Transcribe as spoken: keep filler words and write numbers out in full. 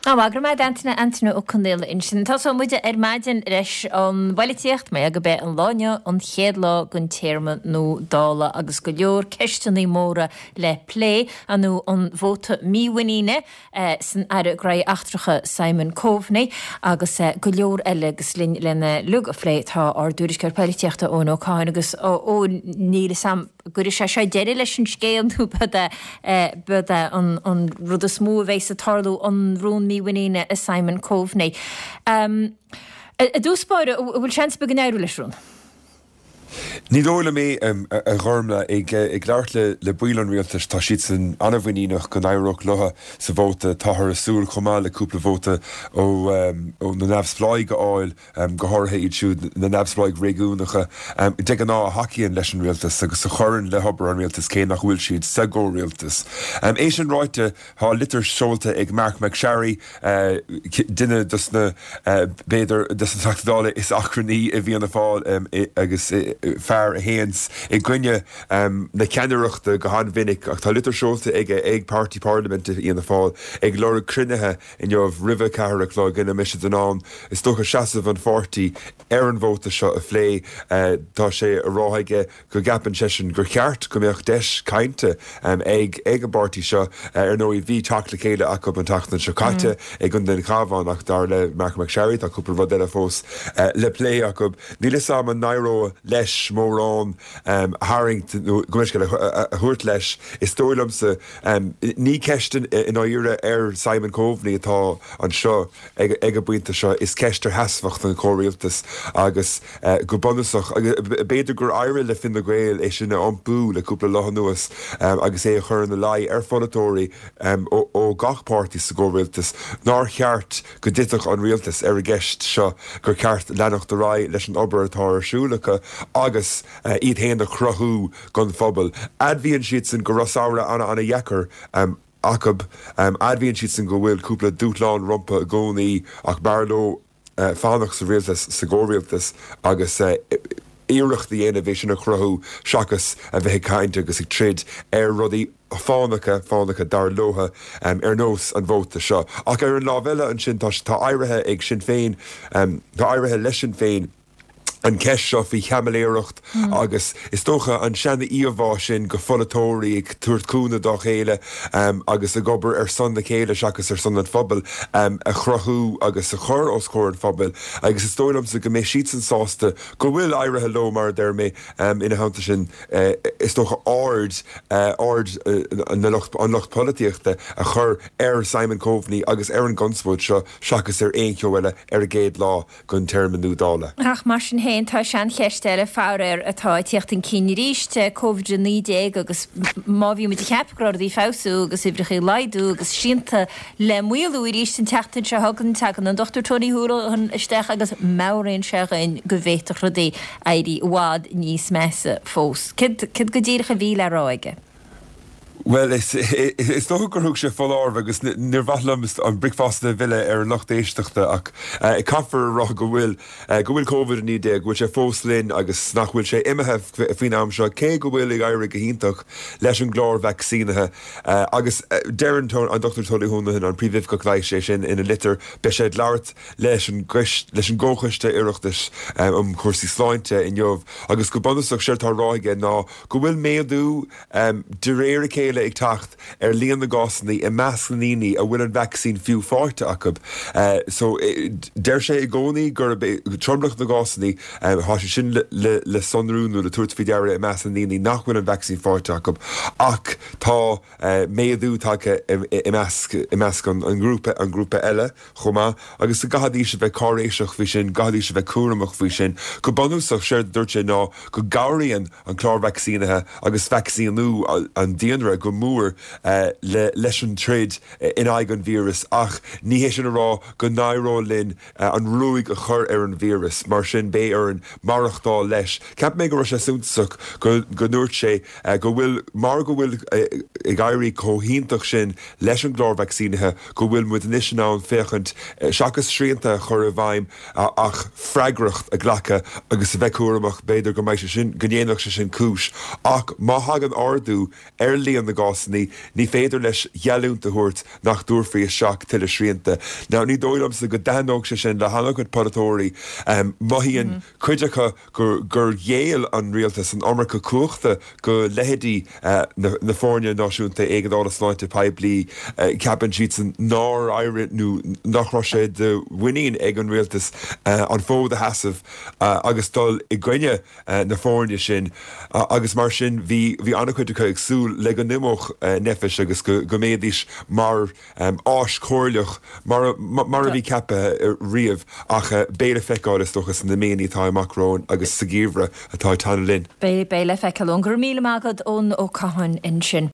Á bhagra maid antainna antainna ó chundéil in sin. Tá so muide ar maidin leis an bhailetíocht mé a go bheith an láine an chéad lá gon téirme nó dála agus go leor ceisteannaí móra le plé anú an bhóta míhaíine san ar gra achtracha Simon Coveney agus go leor eile agus lin lena lug a phlé tá ar dúris gur bhailetíochta ón ó cáin agus ó níle sam gur sé sé deidir leis an scéalú bud bud an rud a smú bhééis a tarlú an rún míhaíine a Simon Coveney. Um, a dúspáire bhfuil seans began éú leis rún? Ní dóla mé um, a, a ghormla ag, ag leart le, le builan rialtas tá siad san anmhaíach go éireach lutha sa bhóta táthar a súil chumá le cúpla bhóta ó um, na nabhspláig go áil um, go háirtha iad siúd na nabhspláig réúnacha um, de an ná a haíonn leis an rialtas agus sa chorann le hobar an rialtas cé nach bhfuil siad sa ggó rialtas. Um, é sin ráite há litir seolta ag Mark McSharry uh, duine dus na uh, béidir dus an taachtála is acraní a bhí an fáil um, agus uh, fear a héans i gcuine um, na ceanireachta go han vinnic ach tá litir seolta ag ag Party Parliament íon na fáil ag lora crunethe in jobh ribh ceharach lá gine mis den an is stocha seasamh an forty ar an bhóta seo a phlé uh, tá sé a ráhaige go gapan sesin gur cheart go méoch deis cainte um, ag ag an bartí seo uh, ar nó i bhí teachla céile a go an tachtan seo caite ag gun den chábhán ach dar le Mark McSharry tá cúpla bhd eile fós uh, le plé a go níle sam an nairó leis mórrán um, Harrington gomisce a thuirt leis is tólamsa um, ní ceistan in áire ar Simon Coveney atá an seo ag, ag a buinte seo is ceistar heasfacht an choiríaltas agus uh, go bonusach beidir gur aire le fin na ghail é sinna an bú le cúpla látha nuas um, agus é a chur na lai ar folatóirí um, ó, ó gachpáirtí sa ggórialtas ná cheart go ditach an rialtas ar a gceist seo gur ceart lenacht do rá leis an obair atá arsúlacha agus uh, iad héan a chrothú gon phobal. Adbhíonn siad san go rosáire anna anna dhechar um, acab um, adbhíonn siad san go bhfuil cúpla dútláin rompa a gcónaí ach barló uh, fánach sa rialtas sa ggórialtas agus uh, íirecht the innovation a chrothú seachas a bheith cainte agus ag trid ar rudaí fánacha fánacha dar lotha um, ar nós an bhóta seo. Ach ar an lábheile an sin tá áirithe ag sin féin um, tá áirithe leis sin féin an ceist seo bhí cheamaléireacht mm. agus is tócha an seanna íomhá sin go folatóirí ag tuairtcúna dá chéile um, agus a gobar ar son na chéile seachas ar son an phobal um, a chrothú agus a chur os chóir an phobal agus is tólam sa go mé siad san sásta go bhfuil áirithe lomar der mé um, ina hananta sin uh, is tócha áard uh, áard uh, an locht políochta a chur ar Simon Coveney agus ar an gonsbóid seo seachas ar éon ceoile ar a géad lá gon termmanú dála. Ach mar sin tá sean cheistéile fáir atá tíocht an cíine ríiste COVID nídé agus má bhí mu cheapráir í fáú agus ibreché leidú agus sinnta le muú i ríist an tetain se hagan tegan an Doctor Tony Húra an isteach agus máraon segain go bhéach rudé éirí bhád níos measa fós. Cid go ddíiricha bhí le ráige? Well, is is toch gur thug sé fallár agus níor bhalam an bricfásta bhile ar an nacht éisteachta ach i caafar rá go bhfuil go bhfuil COVID ní dé go bhfuil sé fós linn agus nach bhfuil sé imethe faoin am seo cé go bhfuil ag éire go híntaach leis an glár vaccínathe agus dean an Doctor Tony Húnahan an príomh go ghlaith sé sin ina litir be sé leart leis an leis an ggóchaiste iireachtas um chuirsaí sláinte in jobh agus go bonach séirtá ráige ná go bhfuil méadú um, de réir céile ag tacht ar líon na gásannaí i meascaníní a bhfuil an vaccín fiú fáirte acab. Uh, so der sé i gcónaí gur tromlach na gásannaí um, há sé sin le, le, le sonrúnú le tuairt fi deire i meascaníní nach bhfuil an vaccín fáirte acab ach tá uh, méadú take i measc an, an grúpa an grúpa eile chomá agus sa gahadí se bheith cáréiseach fi sin gahadí se bheith cuaramach fi sin go banúsach sé dúirt sé ná go gairíonn an chlár vaccínathe agus vaccínú an díanra go múr uh, le leis an trid uh, in aigen vírus ach ní hé sin rá go nairó linn uh, an ruúig a chur ar an vírus mar sin bé ar an marachtá leis. Ceap mé go ra sé súntaach go go nuirt sé uh, go bhfuil mar go bhfuil uh, i gaiirí cóhíntaach sin leis an glár vaccínathe go bhfuil mu níos ná an féchant uh, seachas sríanta chur a bhaim uh, ach freigracht a ghlacha agus a bheithúramach beidir go méid sin gnéanaach se sin cúis ach má hagan ardú ar líon an na gásanní ní féidir leis gealúnta thuirt nach dúrfaí seach tuile sríanta. Ná ní dóilm sa go daóg se sin le hana go paratóirí um, maihíonn chuidecha gur gur dhéal an rialtas an amarcha cuachta go lehédí uh, na, na fórne náisiúnta éigedála sláinte peblií uh, capan siad san ná airit nó nachrá sé de winine ag an rialtas uh, an fód a hasamh uh, agus dul i gcuine uh, na fórne sin uh, agus mar sin bhí bhí anchuidecha ag súil le go nimmoch uh, nefis agus go, go méadís mar um, ás cóirleach mar, mar, mar a bhí cappa uh, riamh ach uh, béle feicáil is dochas na méanaí tá amacrón agus sa gíomhre atá tána linn. Bé béle feicáil gur míle mágad ón ó cahan in sin.